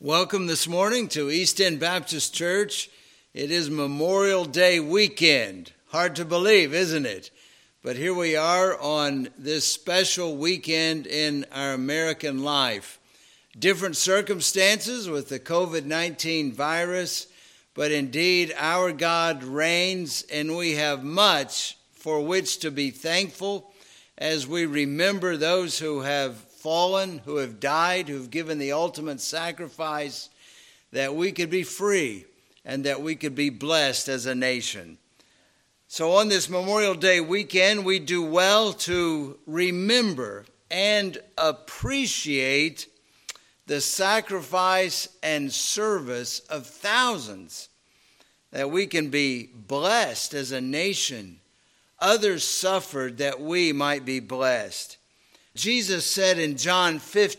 Welcome this morning to East End Baptist Church. It is Memorial Day weekend. Hard to believe, isn't it? But here we are on this special weekend in our American life. Different circumstances with the COVID-19 virus, but indeed our God reigns, and we have much for which to be thankful as we remember those who have fallen, who have died, who have given the ultimate sacrifice, that we could be free and that we could be blessed as a nation. So on this Memorial Day weekend, we do well to remember and appreciate the sacrifice and service of thousands, that we can be blessed as a nation. Others suffered that we might be blessed. Jesus said in John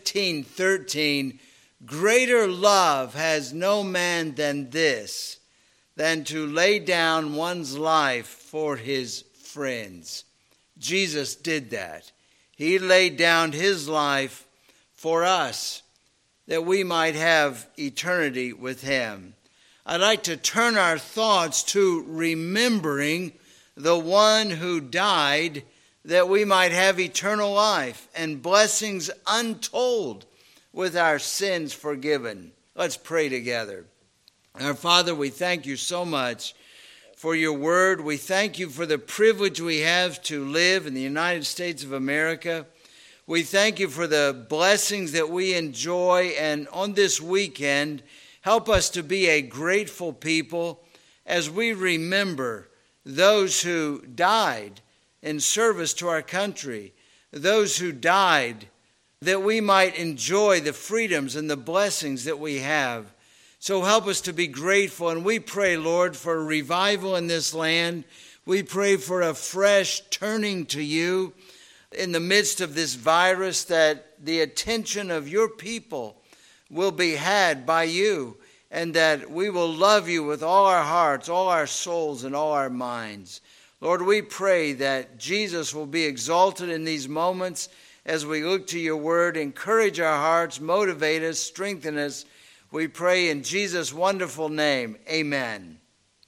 15:13, "Greater love has no man than this, than to lay down one's life for his friends." Jesus did that. He laid down his life for us, that we might have eternity with him. I'd like to turn our thoughts to remembering the one who died that we might have eternal life and blessings untold with our sins forgiven. Let's pray together. Our Father, we thank you so much for your word. We thank you for the privilege we have to live in the United States of America. We thank you for the blessings that we enjoy, and on this weekend, help us to be a grateful people as we remember those who died in service to our country, those who died that we might enjoy the freedoms and the blessings that we have. So help us to be grateful, and we pray, Lord, for a revival in this land. We pray for a fresh turning to you in the midst of this virus, that the attention of your people will be had by you, and that we will love you with all our hearts, all our souls, and all our minds. Lord, we pray that Jesus will be exalted in these moments as we look to your word. Encourage our hearts, motivate us, strengthen us. We pray in Jesus' wonderful name. Amen.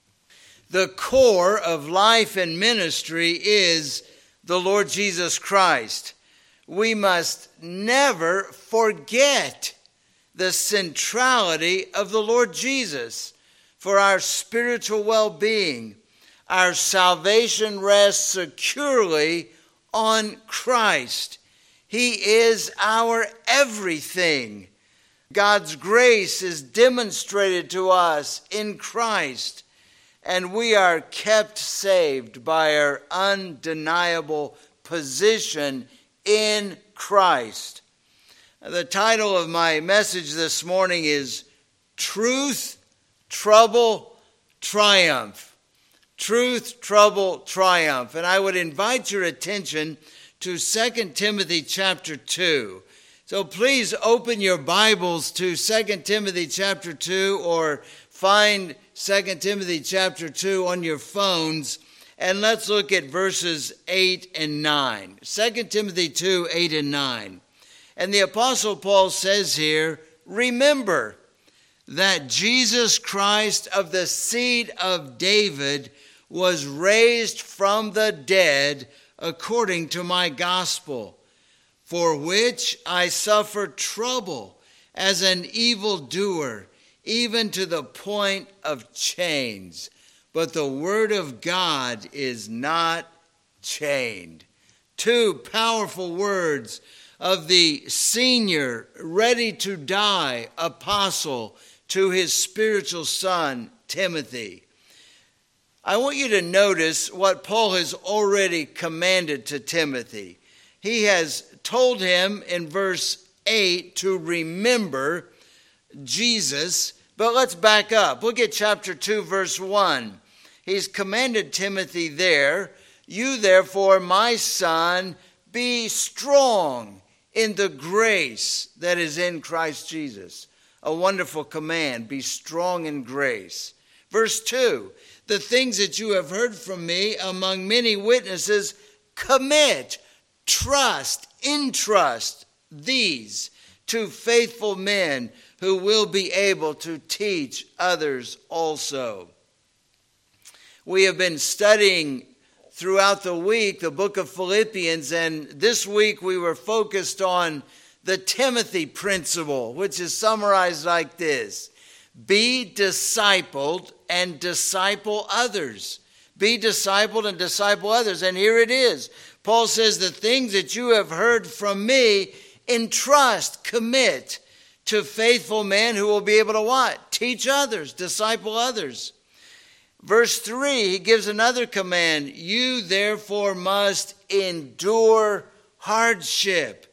The core of life and ministry is the Lord Jesus Christ. We must never forget the centrality of the Lord Jesus for our spiritual well-being. Our salvation rests securely on Christ. He is our everything. God's grace is demonstrated to us in Christ, and we are kept saved by our undeniable position in Christ. The title of my message this morning is Truth, Trouble, Triumph. Truth, trouble, triumph. And I would invite your attention to 2 Timothy chapter 2. So please open your Bibles to 2 Timothy chapter 2, or find 2 Timothy chapter 2 on your phones, and let's look at verses 8 and 9. 2 Timothy 2, 8 and 9. And the Apostle Paul says here, "Remember that Jesus Christ of the seed of David was raised from the dead according to my gospel, for which I suffered trouble as an evildoer, even to the point of chains. But the word of God is not chained." Two powerful words of the senior, ready to die apostle to his spiritual son, Timothy. I want you to notice what Paul has already commanded to Timothy. He has told him in verse 8 to remember Jesus, but let's back up. Look at chapter 2, verse 1. He's commanded Timothy there, "You therefore, my son, be strong in the grace that is in Christ Jesus." A wonderful command, be strong in grace. Verse 2, "The things that you have heard from me among many witnesses, commit, entrust these to faithful men who will be able to teach others also. We have been studying throughout the week the book of Philippians, and this week we were focused on the Timothy principle, which is summarized like this: be discipled and disciple others. Be discipled and disciple others. And here it is. Paul says, the things that you have heard from me, entrust, commit to faithful men who will be able to what? Teach others, disciple others. Verse 3, he gives another command. You therefore must endure hardship.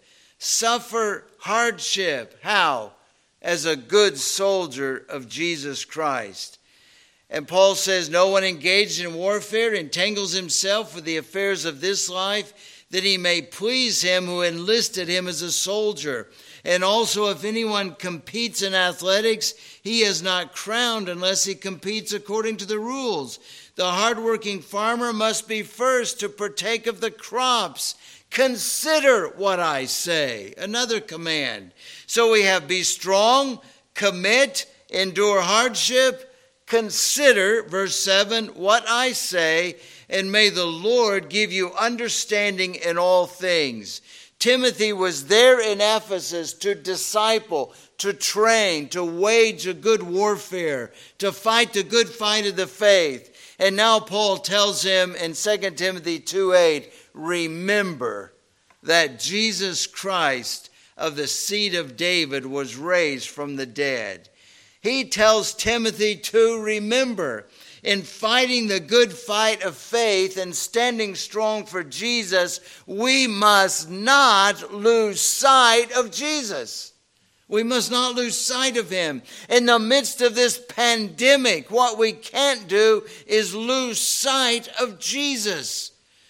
Suffer hardship. How? As a good soldier of Jesus Christ. And Paul says, no one engaged in warfare entangles himself with the affairs of this life, that he may please him who enlisted him as a soldier. And also, if anyone competes in athletics, he is not crowned unless he competes according to the rules. The hardworking farmer must be first to partake of the crops. Consider what I say. Another command. So we have be strong, commit, endure hardship, consider, verse 7, what I say, and may the Lord give you understanding in all things. Timothy was there in Ephesus to disciple, to train, to wage a good warfare, to fight the good fight of the faith. And now Paul tells him in 2 Timothy 2:8, remember that Jesus Christ of the seed of David was raised from the dead. He tells Timothy to remember, in fighting the good fight of faith and standing strong for Jesus, we must not lose sight of Jesus. We must not lose sight of him. In the midst of this pandemic, what we can't do is lose sight of Jesus.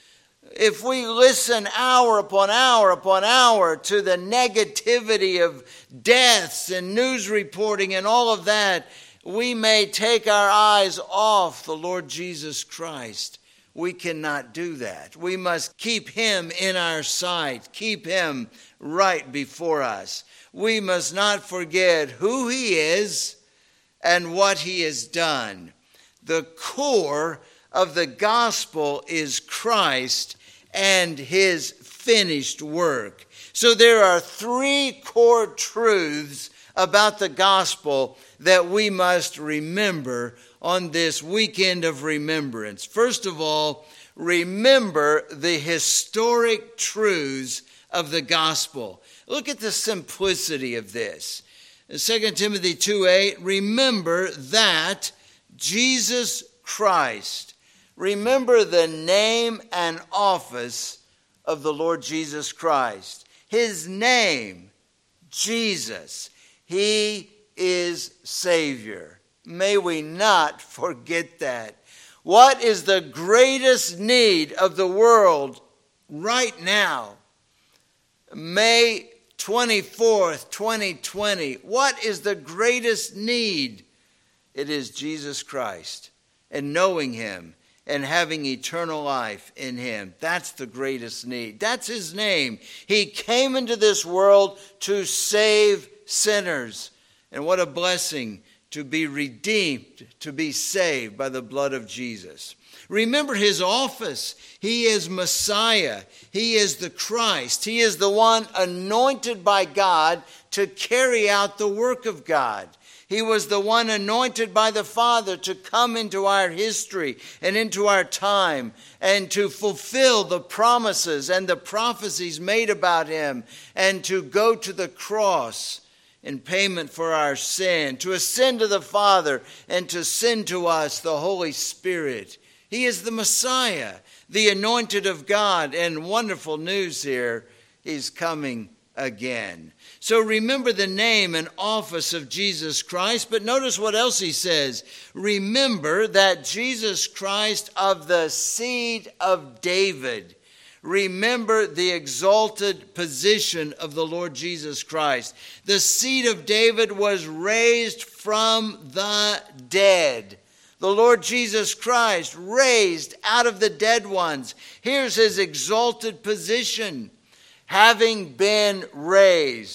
If we listen hour upon hour upon hour to the negativity of deaths and news reporting and all of that, we may take our eyes off the Lord Jesus Christ. We cannot do that. We must keep him in our sight, keep him right before us. We must not forget who he is and what he has done. The core of the gospel is Christ and his finished work. So there are three core truths about the gospel that we must remember on this weekend of remembrance. First of all, remember the historic truths of the gospel. Look at the simplicity of this. In 2 Timothy 2:8, remember that Jesus Christ. Remember the name and office of the Lord Jesus Christ. His name, Jesus. He is Savior. May we not forget that. What is the greatest need of the world right now? May 24th, 2020. What is the greatest need? It is Jesus Christ and knowing him and having eternal life in him. That's the greatest need. That's his name. He came into this world to save sinners. And what a blessing to be redeemed, to be saved by the blood of Jesus. Remember his office. He is Messiah. He is the Christ. He is the one anointed by God to carry out the work of God. He was the one anointed by the Father to come into our history and into our time and to fulfill the promises and the prophecies made about him and to go to the cross in payment for our sin, to ascend to the Father and to send to us the Holy Spirit. He is the Messiah, the anointed of God, and wonderful news here, he's coming again. So remember the name and office of Jesus Christ, but notice what else he says. Remember that Jesus Christ of the seed of David. Remember the exalted position of the Lord Jesus Christ. The seed of David was raised from the dead. The Lord Jesus Christ raised out of the dead ones. Here's his exalted position. Having been raised,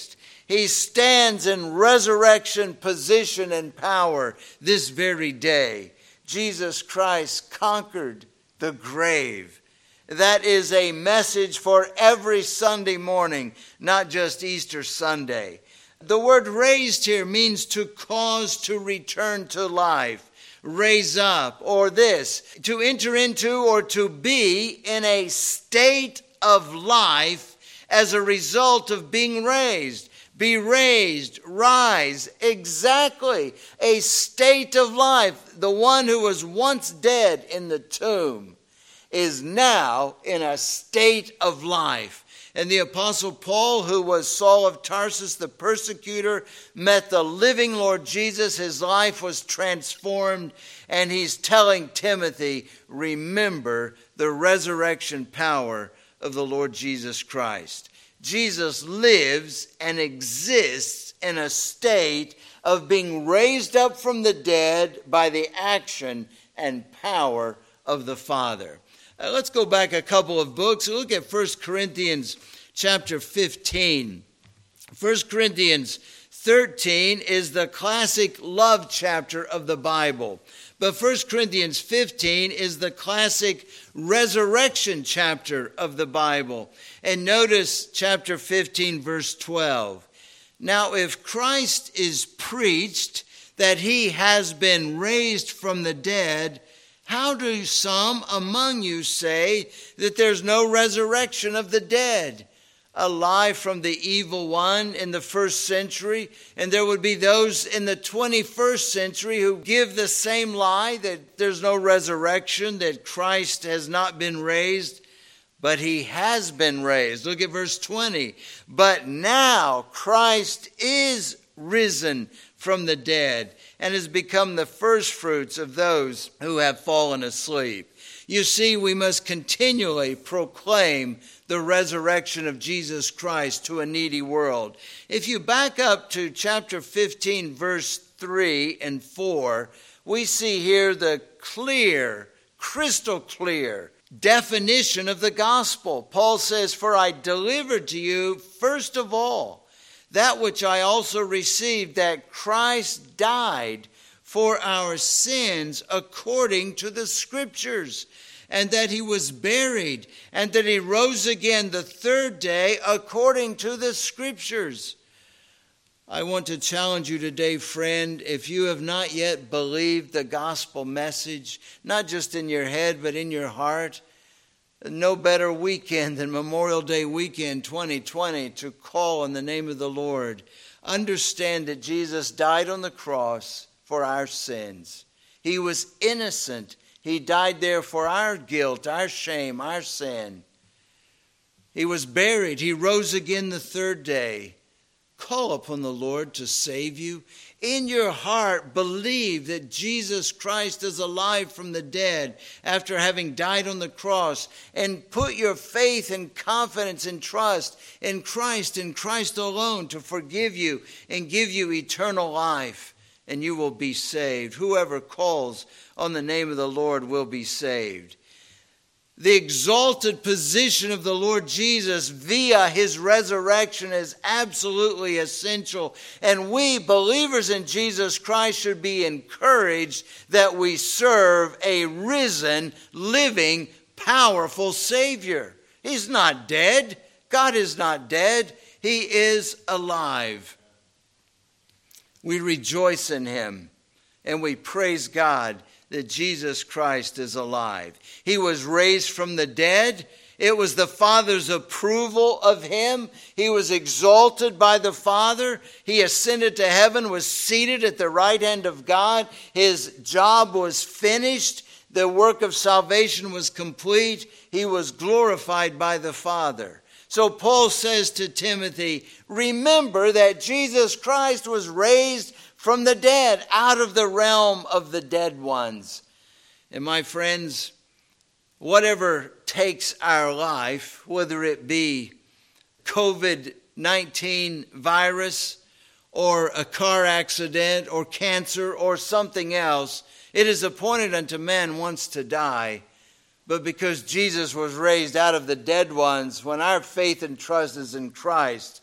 He stands in resurrection position and power this very day. Jesus Christ conquered the grave. That is a message for every Sunday morning, not just Easter Sunday. The word raised here means to cause to return to life, raise up, or this, to enter into or to be in a state of life as a result of being raised. Be raised, rise, exactly, a state of life. The one who was once dead in the tomb is now in a state of life. And the Apostle Paul, who was Saul of Tarsus, the persecutor, met the living Lord Jesus. His life was transformed, and he's telling Timothy, remember the resurrection power of the Lord Jesus Christ. Jesus lives and exists in a state of being raised up from the dead by the action and power of the Father. Let's go back a couple of books. Look at 1 Corinthians chapter 15. 1 Corinthians 13 is the classic love chapter of the Bible. But 1 Corinthians 15 is the classic resurrection chapter of the Bible. And notice chapter 15, verse 12. Now, if Christ is preached that he has been raised from the dead, how do some among you say that there's no resurrection of the dead? A lie from the evil one in the first century, and there would be those in the 21st century who give the same lie, that there's no resurrection, that Christ has not been raised, but he has been raised. Look at verse 20. But now Christ is risen from the dead and has become the firstfruits of those who have fallen asleep. You see, we must continually proclaim the resurrection of Jesus Christ to a needy world. If you back up to chapter 15, verse 3 and 4, we see here the clear, crystal clear definition of the gospel. Paul says, for I delivered to you first of all that which I also received, that Christ died for our sins according to the Scriptures, and that he was buried, and that he rose again the third day according to the Scriptures. I want to challenge you today, friend, if you have not yet believed the gospel message, not just in your head, but in your heart, no better weekend than Memorial Day weekend 2020 to call on the name of the Lord. Understand that Jesus died on the cross for our sins. He was innocent. He died there for our guilt, our shame, our sin. He was buried. He rose again the third day. Call upon the Lord to save you. In your heart, believe that Jesus Christ is alive from the dead after having died on the cross, and put your faith and confidence and trust in Christ alone to forgive you and give you eternal life, and you will be saved. Whoever calls on the name of the Lord will be saved. The exalted position of the Lord Jesus via his resurrection is absolutely essential. And we, believers in Jesus Christ, should be encouraged that we serve a risen, living, powerful Savior. He's not dead. God is not dead. He is alive. We rejoice in him, and we praise God that Jesus Christ is alive. He was raised from the dead. It was the Father's approval of him. He was exalted by the Father. He ascended to heaven, was seated at the right hand of God. His job was finished. The work of salvation was complete. He was glorified by the Father. So Paul says to Timothy, remember that Jesus Christ was raised from the dead, out of the realm of the dead ones. And my friends, whatever takes our life, whether it be COVID-19 virus or a car accident or cancer or something else, it is appointed unto man once to die. But because Jesus was raised out of the dead ones, when our faith and trust is in Christ,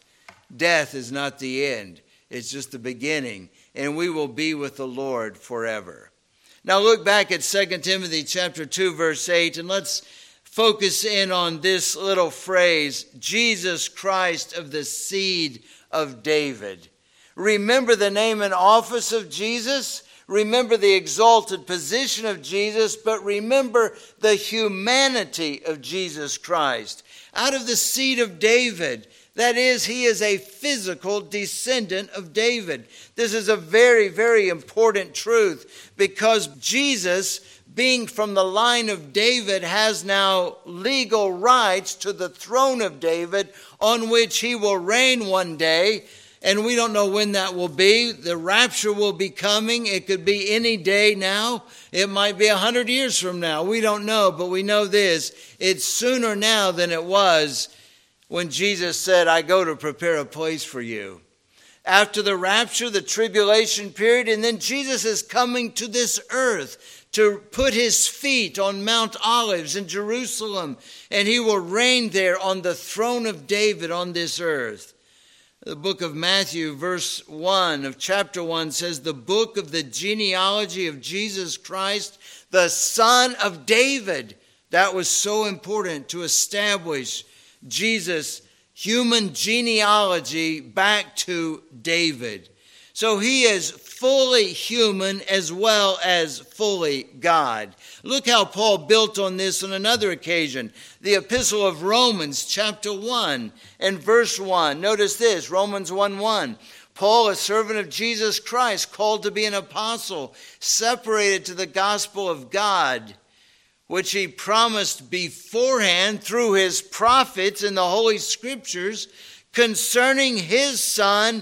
death is not the end. It's just the beginning. And we will be with the Lord forever. Now look back at 2 Timothy chapter 2, verse 8, and let's focus in on this little phrase, Jesus Christ of the seed of David. Remember the name and office of Jesus. Remember the exalted position of Jesus, but remember the humanity of Jesus Christ. Out of the seed of David, that is, he is a physical descendant of David. This is a very, very important truth because Jesus, being from the line of David, has now legal rights to the throne of David on which he will reign one day. And we don't know when that will be. The rapture will be coming. It could be any day now. It might be 100 years from now. We don't know, but we know this. It's sooner now than it was when Jesus said, I go to prepare a place for you. After the rapture, the tribulation period, and then Jesus is coming to this earth to put his feet on Mount Olives in Jerusalem, and he will reign there on the throne of David on this earth. The book of Matthew, verse 1 of chapter 1 says, the book of the genealogy of Jesus Christ, the son of David. That was so important to establish Jesus' human genealogy back to David. So he is fully human as well as fully God. Look how Paul built on this on another occasion. The epistle of Romans chapter 1 and verse 1. Notice this, Romans 1:1. Paul, a servant of Jesus Christ, called to be an apostle, separated to the gospel of God, which he promised beforehand through his prophets in the Holy Scriptures concerning his Son,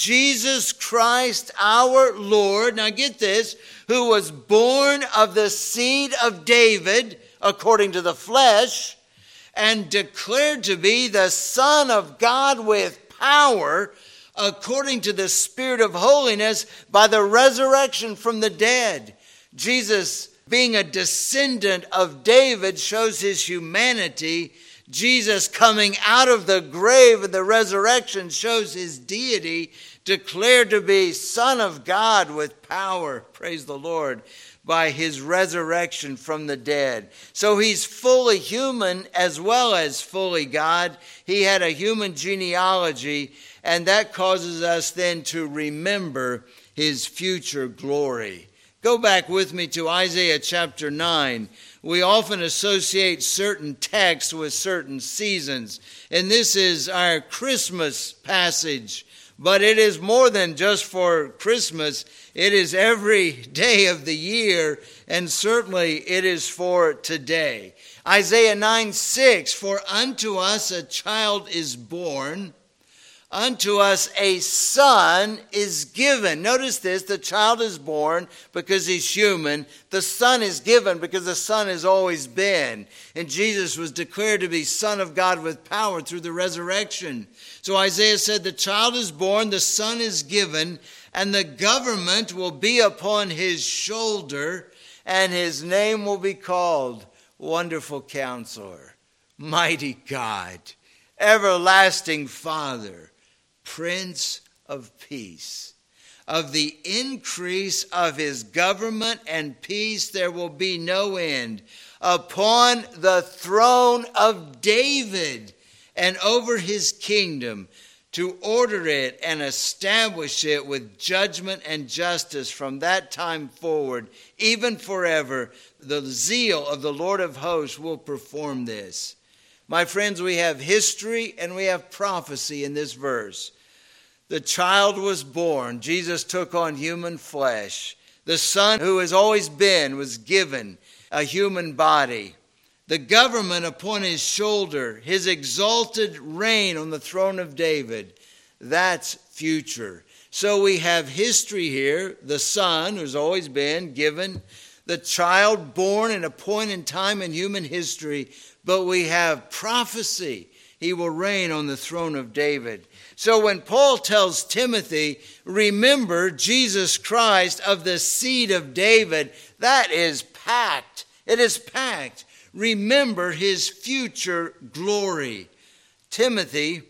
Jesus Christ our Lord, now get this, who was born of the seed of David according to the flesh, and declared to be the Son of God with power according to the Spirit of holiness by the resurrection from the dead. Jesus, being a descendant of David, shows his humanity. Jesus coming out of the grave and the resurrection shows his deity, declared to be Son of God with power, praise the Lord, by his resurrection from the dead. So he's fully human as well as fully God. He had a human genealogy, and that causes us then to remember his future glory. Go back with me to Isaiah chapter 9. We often associate certain texts with certain seasons, and this is our Christmas passage. But it is more than just for Christmas. It is every day of the year, and certainly it is for today. Isaiah 9:6, for unto us a child is born, unto us a son is given. Notice this, the child is born because he's human. The son is given because the son has always been. And Jesus was declared to be Son of God with power through the resurrection. So Isaiah said, the child is born, the son is given, and the government will be upon his shoulder, and his name will be called Wonderful Counselor, Mighty God, Everlasting Father, Prince of Peace. Of the increase of his government and peace there will be no end upon the throne of David and over his kingdom, to order it and establish it with judgment and justice from that time forward, even forever. The zeal of the Lord of hosts will perform this. My friends, we have history and we have prophecy in this verse. The child was born. Jesus took on human flesh. The Son, who has always been, was given a human body. The government upon his shoulder, his exalted reign on the throne of David, that's future. So we have history here. The Son, who's always been given, the child born at a point in time in human history, but we have prophecy. He will reign on the throne of David. So when Paul tells Timothy, remember Jesus Christ of the seed of David, that is packed. It is packed. Remember his future glory. Timothy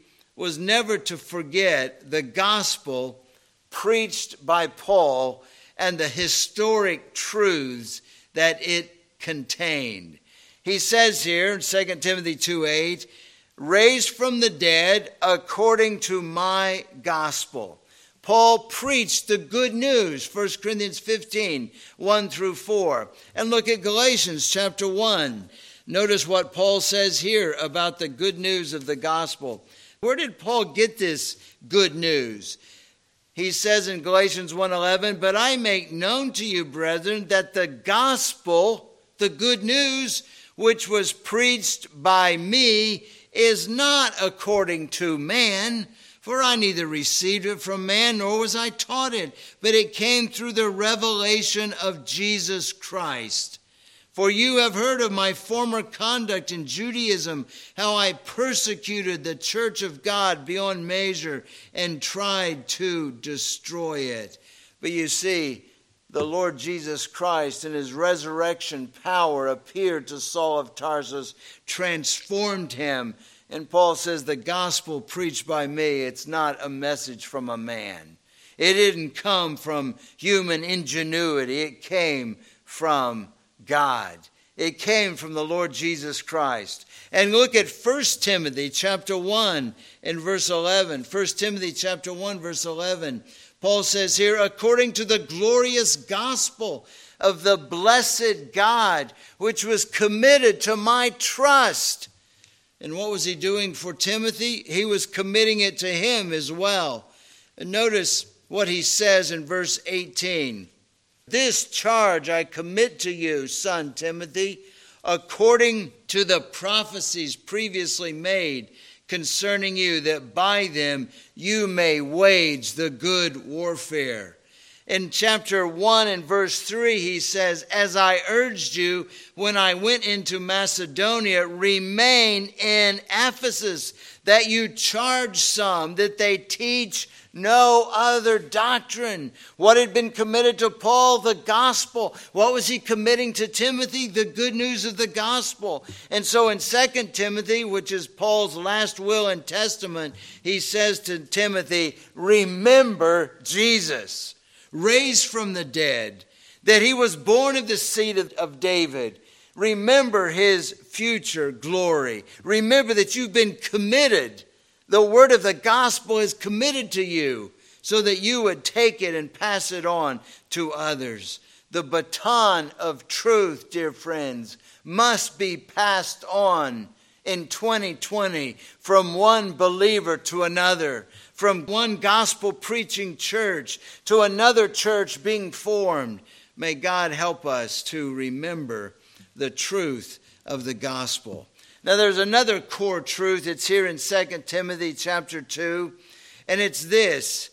was never to forget the gospel preached by Paul and the historic truths that it contained. He says here in 2 Timothy 2:8, raised from the dead according to my gospel. Paul preached the good news, 1 Corinthians 15, 1 through 4. And look at Galatians chapter 1. Notice what Paul says here about the good news of the gospel. Where did Paul get this good news? He says in Galatians 1:11, but I make known to you, brethren, that the gospel, the good news, which was preached by me, is not according to man, for I neither received it from man, nor was I taught it, but it came through the revelation of Jesus Christ. For you have heard of my former conduct in Judaism, how I persecuted the church of God beyond measure and tried to destroy it. But you see, the Lord Jesus Christ in his resurrection power appeared to Saul of Tarsus, transformed him. And Paul says, the gospel preached by me, it's not a message from a man. It didn't come from human ingenuity. It came from God. It came from the Lord Jesus Christ. And look at 1 Timothy chapter 1 and verse 11. 1 Timothy chapter 1 verse 11. Paul says here, according to the glorious gospel of the blessed God, which was committed to my trust. And what was he doing for Timothy? He was committing it to him as well. And notice what he says in verse 18. This charge I commit to you, son Timothy, according to the prophecies previously made concerning you, that by them you may wage the good warfare. In chapter 1 and verse 3, he says, as I urged you when I went into Macedonia, remain in Ephesus, that you charge some that they teach no other doctrine. What had been committed to Paul? The gospel. What was he committing to Timothy? The good news of the gospel. And so in 2 Timothy, which is Paul's last will and testament, he says to Timothy, remember Jesus, raised from the dead, that he was born of the seed of David. Remember his future glory. Remember that you've been committed. The word of the gospel is committed to you so that you would take it and pass it on to others. The baton of truth, dear friends, must be passed on in 2020 from one believer to another, from one gospel preaching church to another church being formed. May God help us to remember the truth of the gospel. Now there's another core truth. It's here in 2 Timothy chapter 2. And it's this.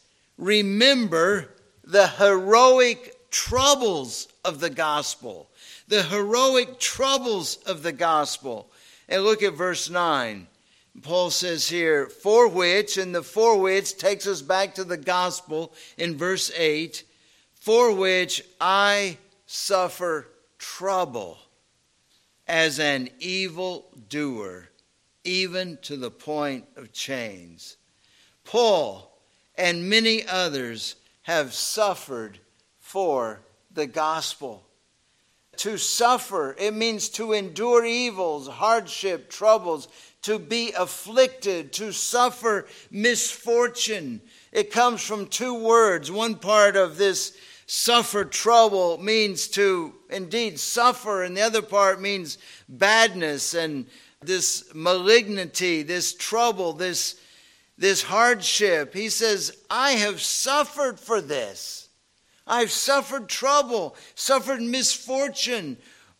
Remember the heroic troubles of the gospel. The heroic troubles of the gospel. And look at verse 9. Paul says here, for which, and the for which takes us back to the gospel in verse 8. For which I suffer trouble as an evil doer, even to the point of chains. Paul and many others have suffered for the gospel. To suffer, it means to endure evils, hardship, troubles, to be afflicted, to suffer misfortune. It comes from two words. One part of this suffer trouble means to indeed suffer, and the other part means badness and this malignity, this trouble, this hardship. He says, I have suffered for this. I've suffered trouble, suffered misfortune.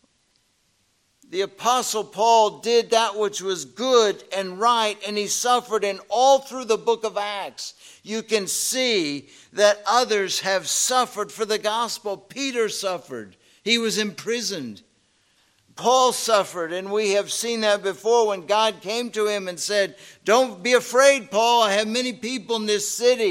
The Apostle Paul did that which was good and right, and he suffered. And all through the book of Acts, you can see that others have suffered for the gospel. Peter suffered. He was imprisoned. Paul suffered, and we have seen that before when God came to him and said, don't be afraid, Paul. I have many people in this city.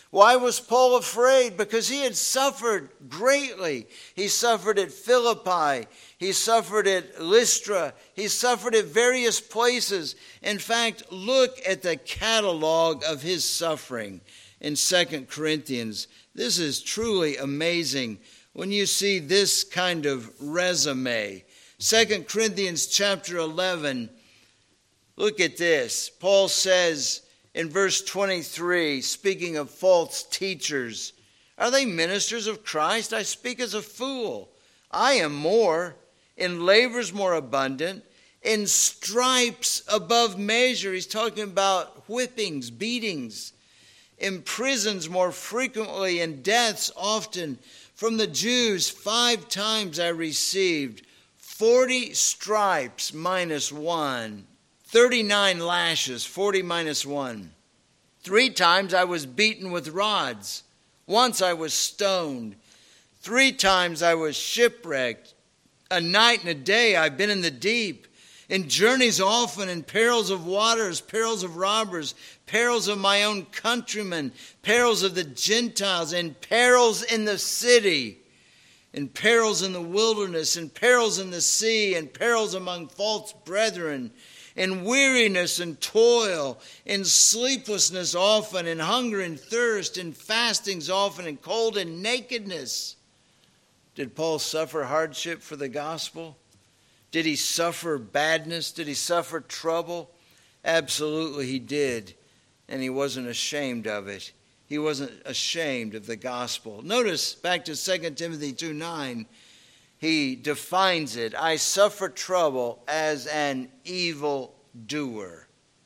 Why was Paul afraid? Because he had suffered greatly. He suffered at Philippi. He suffered at Lystra. He suffered at various places. In fact, look at the catalog of his suffering in 2 Corinthians. This is truly amazing when you see this kind of resume. 2 Corinthians chapter 11, look at this. Paul says in verse 23, speaking of false teachers, are they ministers of Christ? I speak as a fool. I am more, in labors more abundant, in stripes above measure. He's talking about whippings, beatings, in prisons more frequently, in deaths often. From the Jews 5 times I received 40 stripes minus 1. 39 lashes, 40 minus 1. 3 times I was beaten with rods. Once I was stoned. 3 times I was shipwrecked. A night and a day I've been in the deep. In journeys often, in perils of waters, perils of robbers, perils of my own countrymen, perils of the Gentiles, and perils in the city, and perils in the wilderness, and perils in the sea, and perils among false brethren, in weariness and toil, in sleeplessness often, in hunger and thirst, in fastings often, in cold and nakedness. Did Paul suffer hardship for the gospel? Did he suffer badness? Did he suffer trouble? Absolutely he did. And he wasn't ashamed of it. He wasn't ashamed of the gospel. Notice back to 2 Timothy 2:9. He defines it. I suffer trouble as an evil doer,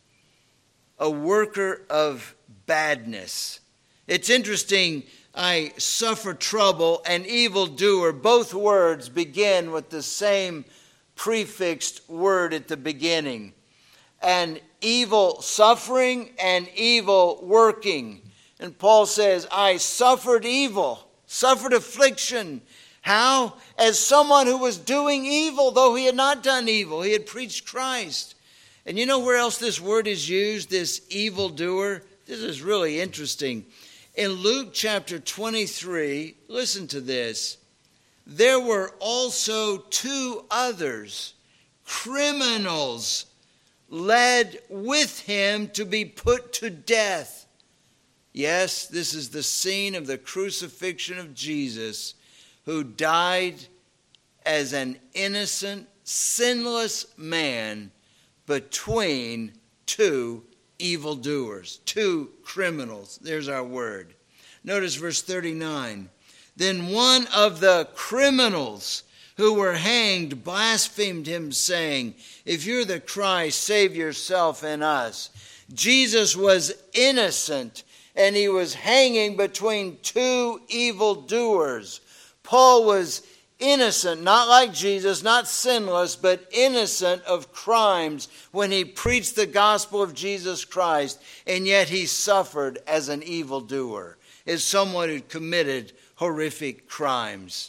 a worker of badness. It's interesting, I suffer trouble and evil doer. Both words begin with the same prefixed word at the beginning. And evil suffering and evil working. And Paul says, I suffered evil, suffered affliction. How? As someone who was doing evil, though he had not done evil. He had preached Christ. And you know where else this word is used, this evildoer? This is really interesting. In Luke chapter 23, listen to this. There were also 2 others, criminals, led with him to be put to death. Yes, this is the scene of the crucifixion of Jesus, who died as an innocent, sinless man between 2 evildoers, 2 criminals. There's our word. Notice verse 39. Then one of the criminals who were hanged blasphemed him, saying, if you're the Christ, save yourself and us. Jesus was innocent, and he was hanging between 2 evildoers. Paul was innocent, not like Jesus, not sinless, but innocent of crimes when he preached the gospel of Jesus Christ, and yet he suffered as an evildoer, as someone who committed horrific crimes.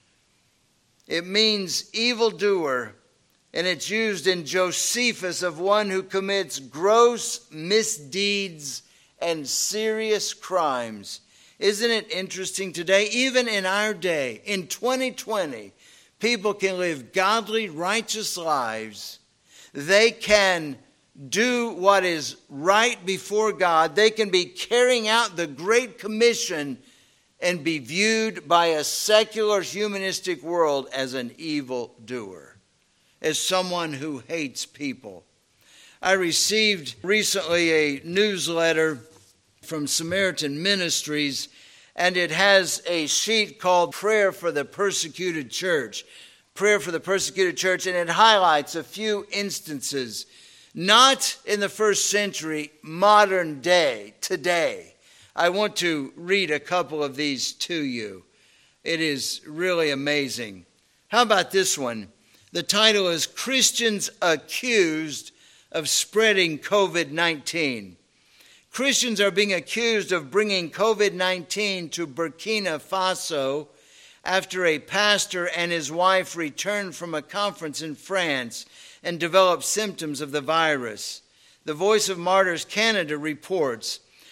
It means evildoer, and it's used in Josephus of one who commits gross misdeeds and serious crimes. Isn't it interesting today, even in our day, in 2020, people can live godly, righteous lives. They can do what is right before God. They can be carrying out the Great Commission and be viewed by a secular, humanistic world as an evildoer, as someone who hates people. I received recently a newsletter from Samaritan Ministries, and it has a sheet called Prayer for the Persecuted Church. Prayer for the Persecuted Church, and it highlights a few instances, not in the first century, modern day, today. I want to read a couple of these to you. It is really amazing. How about this one? The title is Christians Accused of Spreading COVID-19. Christians are being accused of bringing COVID-19 to Burkina Faso after a pastor and his wife returned from a conference in France and developed symptoms of the virus. The Voice of Martyrs Canada reports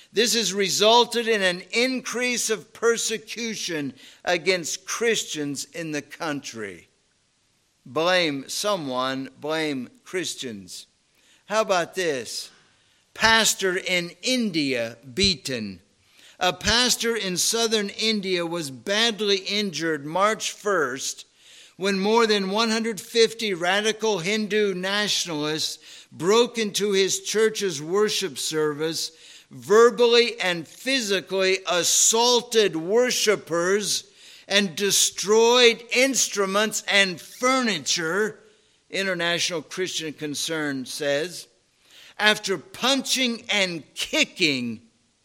This has resulted in an increase of persecution against Christians in the country. Blame someone, blame Christians. How about this? Pastor in India beaten. A pastor in southern India was badly injured March 1st when more than 150 radical Hindu nationalists broke into his church's worship service, verbally and physically assaulted worshipers, and destroyed instruments and furniture, International Christian Concern says. After punching and kicking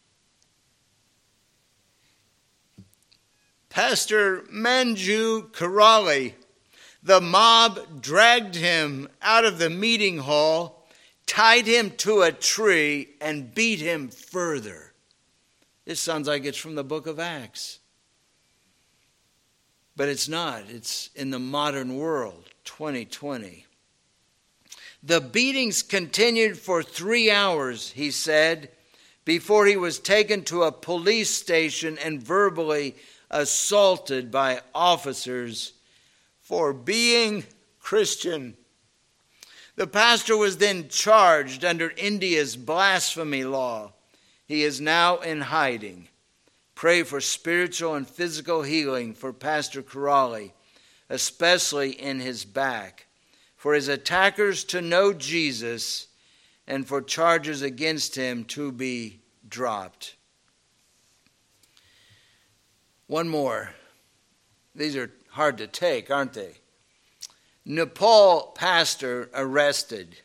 Pastor Manju Karali, the mob dragged him out of the meeting hall, tied him to a tree, and beat him further. This sounds like it's from the book of Acts. But it's not. It's in the modern world, 2020. The beatings continued for 3 hours, he said, before he was taken to a police station and verbally assaulted by officers for being Christian. The pastor was then charged under India's blasphemy law. He is now in hiding. Pray for spiritual and physical healing for Pastor Karali, especially in his back, for his attackers to know Jesus, and for charges against him to be dropped. One more. These are hard to take, aren't they? Nepal pastor arrested.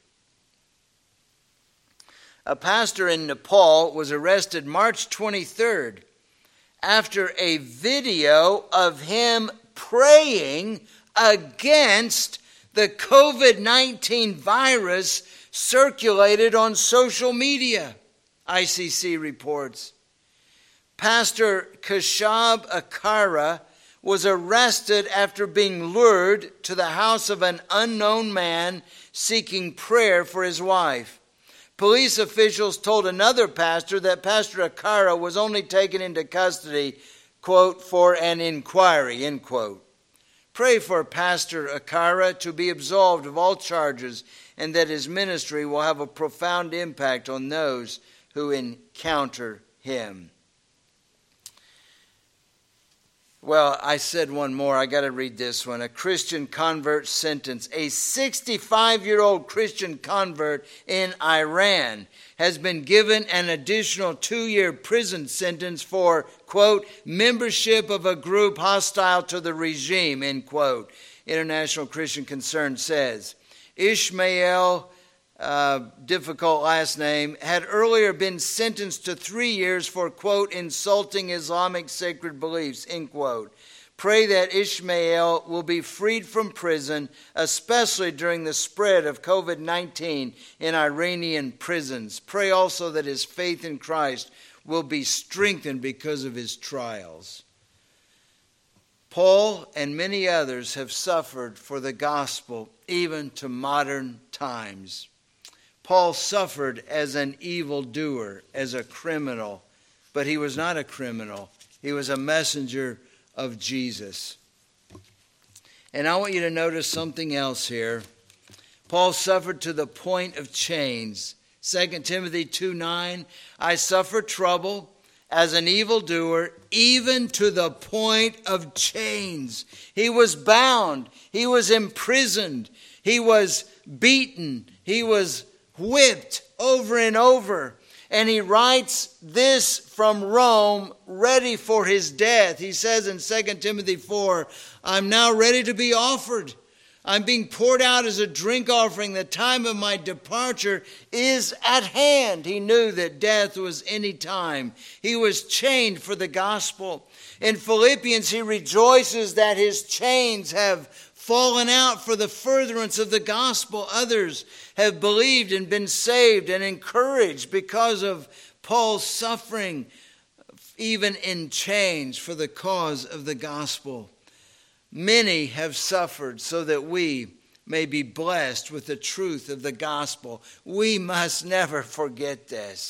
A pastor in Nepal was arrested March 23rd after a video of him praying against the COVID-19 virus circulated on social media, ICC reports. Pastor Keshab Akara was arrested after being lured to the house of an unknown man seeking prayer for his wife. Police officials told another pastor that Pastor Akara was only taken into custody, quote, for an inquiry, end quote. Pray for Pastor Akara to be absolved of all charges and that his ministry will have a profound impact on those who encounter him. Well, I said one more. I got to read this one. A Christian convert sentence. A 65-year-old Christian convert in Iran has been given an additional 2-year prison sentence for, quote, membership of a group hostile to the regime, end quote. International Christian Concern says. Ishmael, difficult last name, had earlier been sentenced to 3 years for, quote, insulting Islamic sacred beliefs, end quote. Pray that Ishmael will be freed from prison, especially during the spread of COVID-19 in Iranian prisons. Pray also that his faith in Christ will be strengthened because of his trials. Paul and many others have suffered for the gospel, even to modern times. Paul suffered as an evildoer, as a criminal, but he was not a criminal. He was a messenger of Jesus. And I want you to notice something else here. Paul suffered to the point of chains. 2 Timothy 2:9, I suffer trouble as an evildoer, even to the point of chains. He was bound. He was imprisoned. He was beaten. He was whipped over and over. And he writes this from Rome, ready for his death. He says in 2 Timothy 4, I'm now ready to be offered. I'm being poured out as a drink offering. The time of my departure is at hand. He knew that death was any time. He was chained for the gospel. In Philippians, he rejoices that his chains have fallen out for the furtherance of the gospel. Others have believed and been saved and encouraged because of Paul's suffering, even in chains, for the cause of the gospel. Many have suffered so that we may be blessed with the truth of the gospel. We must never forget this.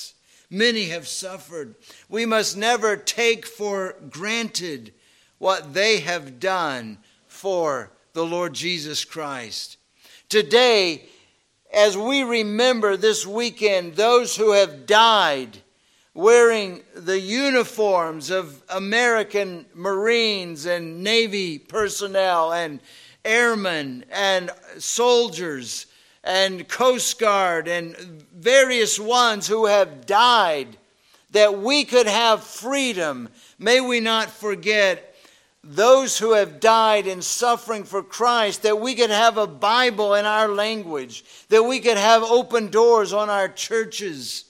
Many have suffered. We must never take for granted what they have done for the Lord Jesus Christ. Today, as we remember this weekend those who have died wearing the uniforms of American Marines and Navy personnel and airmen and soldiers and Coast Guard and various ones who have died, that we could have freedom. May we not forget those who have died in suffering for Christ, that we could have a Bible in our language, that we could have open doors on our churches.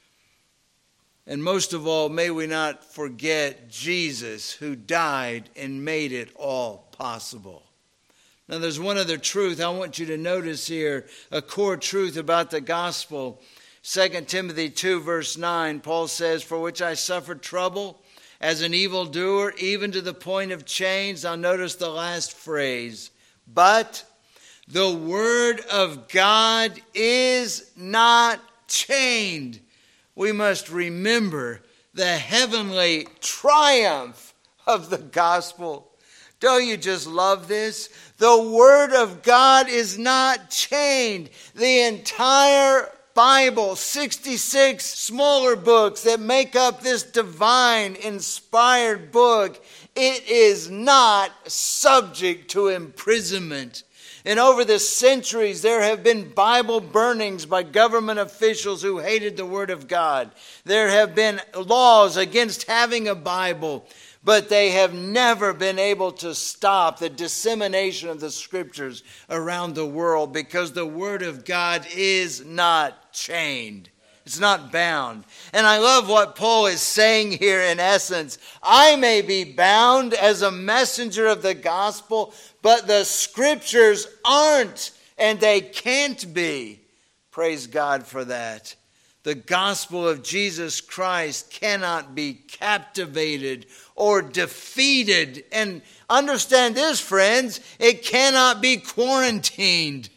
And most of all, may we not forget Jesus, who died and made it all possible. Now, there's one other truth I want you to notice here, a core truth about the gospel. 2 Timothy 2, verse 9, Paul says, "For which I suffered trouble as an evildoer, even to the point of chains." Now, notice the last phrase. "But the word of God is not chained." We must remember the heavenly triumph of the gospel. Don't you just love this? The Word of God is not chained. The entire Bible, 66 smaller books that make up this divine inspired book, it is not subject to imprisonment. And over the centuries, there have been Bible burnings by government officials who hated the Word of God. There have been laws against having a Bible, but they have never been able to stop the dissemination of the Scriptures around the world, because the Word of God is not chained. It's not bound. And I love what Paul is saying here in essence. I may be bound as a messenger of the gospel, but the Scriptures aren't, and they can't be. Praise God for that. The gospel of Jesus Christ cannot be captivated or defeated. And understand this, friends, it cannot be quarantined.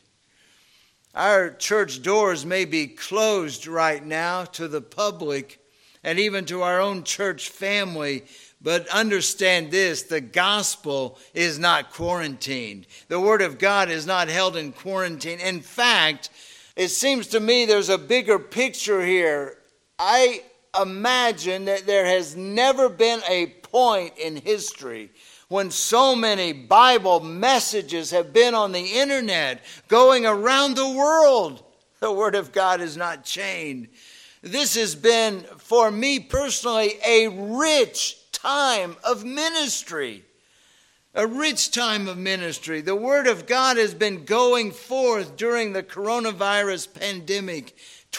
Our church doors may be closed right now to the public and even to our own church family, but understand this, the gospel is not quarantined. The Word of God is not held in quarantine. In fact, it seems to me there's a bigger picture here. I imagine that there has never been a point in history when so many Bible messages have been on the internet going around the world. The Word of God is not chained. This has been, for me personally, a rich time of ministry. A rich time of ministry. The Word of God has been going forth during the coronavirus pandemic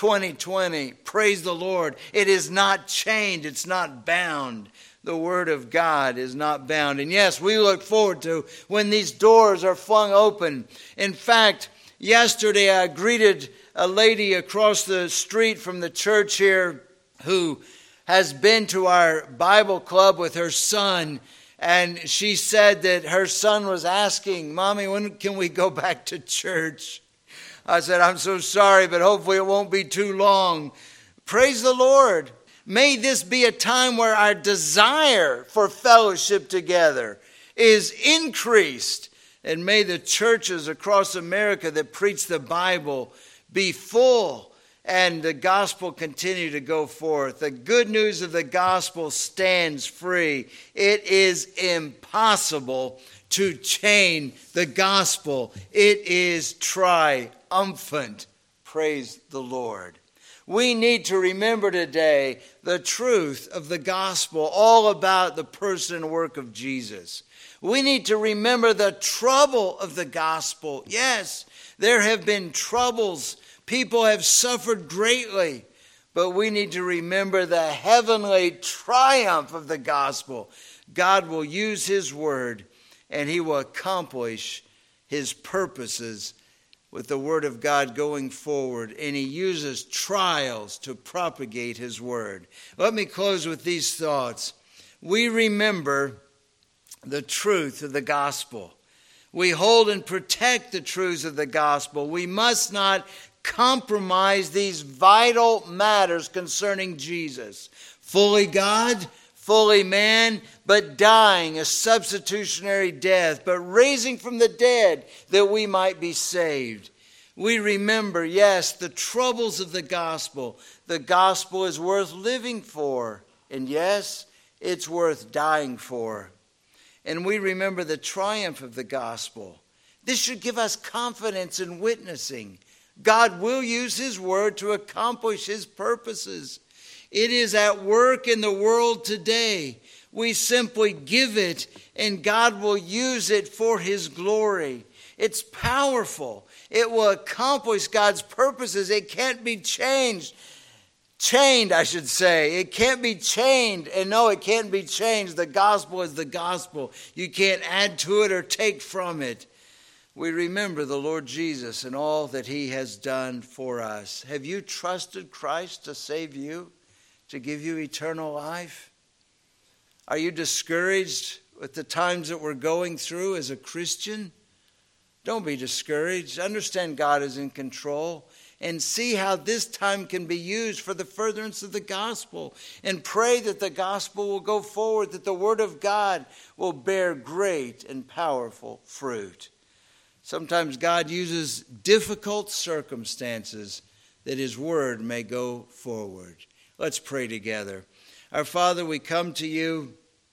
2020. Praise the Lord. It is not chained. It's not bound. The Word of God is not bound. And yes, we look forward to when these doors are flung open. In fact, yesterday I greeted a lady across the street from the church here who has been to our Bible club with her son. And she said that her son was asking, "Mommy, when can we go back to church?" I said, "I'm so sorry, but hopefully it won't be too long." Praise the Lord. May this be a time where our desire for fellowship together is increased. And may the churches across America that preach the Bible be full and the gospel continue to go forth. The good news of the gospel stands free. It is impossible to chain the gospel. It is triumphant. Praise the Lord. We need to remember today the truth of the gospel, all about the person and work of Jesus. We need to remember the trouble of the gospel. Yes, there have been troubles. People have suffered greatly. But we need to remember the heavenly triumph of the gospel. God will use His word and He will accomplish His purposes with the Word of God going forward, and He uses trials to propagate His Word. Let me close with these thoughts. We remember the truth of the gospel. We hold and protect the truths of the gospel. We must not compromise these vital matters concerning Jesus. Fully God, fully man, but dying a substitutionary death, but raising from the dead that we might be saved. We remember, yes, the troubles of the gospel. The gospel is worth living for, and yes, it's worth dying for. And we remember the triumph of the gospel. This should give us confidence in witnessing. God will use his word to accomplish his purposes. It is at work in the world today. We simply give it, and God will use it for his glory. It's powerful. It will accomplish God's purposes. It can't be changed. Chained, I should say. It can't be chained. And no, it can't be changed. The gospel is the gospel. You can't add to it or take from it. We remember the Lord Jesus and all that he has done for us. Have you trusted Christ to save you, to give you eternal life? Are you discouraged with the times that we're going through as a Christian? Don't be discouraged. Understand God is in control, and see how this time can be used for the furtherance of the gospel. And pray that the gospel will go forward, that the word of God will bear great and powerful fruit. Sometimes God uses difficult circumstances that his word may go forward. Let's pray together. Our Father, we come to you,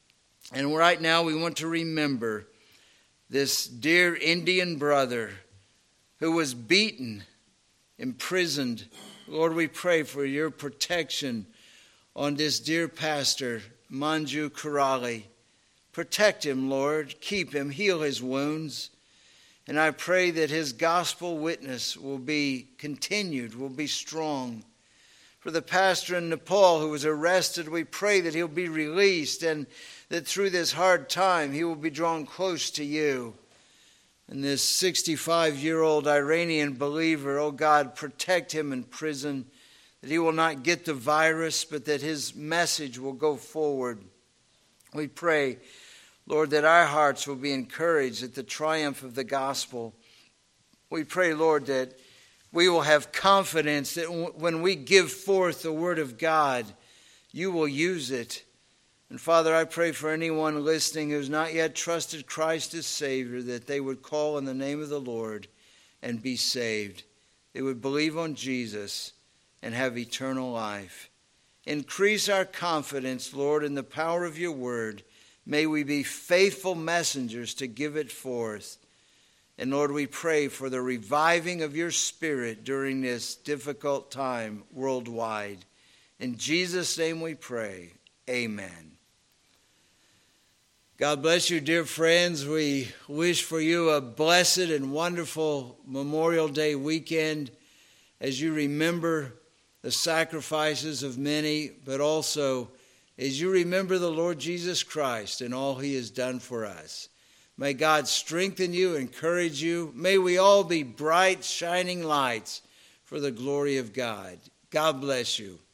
and right now we want to remember this dear Indian brother who was beaten, imprisoned. Lord, we pray for your protection on this dear pastor, Manju Karali. Protect him, Lord. Keep him. Heal his wounds. And I pray that his gospel witness will be continued, will be strong. For the pastor in Nepal who was arrested, we pray that he'll be released and that through this hard time he will be drawn close to you. And this 65-year-old Iranian believer, oh God, protect him in prison, that he will not get the virus, but that his message will go forward. We pray, Lord, that our hearts will be encouraged at the triumph of the gospel. We pray, Lord, that we will have confidence that when we give forth the word of God, you will use it. And Father, I pray for anyone listening who's not yet trusted Christ as Savior, that they would call in the name of the Lord and be saved. They would believe on Jesus and have eternal life. Increase our confidence, Lord, in the power of your word. May we be faithful messengers to give it forth. And Lord, we pray for the reviving of your Spirit during this difficult time worldwide. In Jesus' name we pray. Amen. God bless you, dear friends. We wish for you a blessed and wonderful Memorial Day weekend as you remember the sacrifices of many, but also as you remember the Lord Jesus Christ and all he has done for us. May God strengthen you, encourage you. May we all be bright, shining lights for the glory of God. God bless you.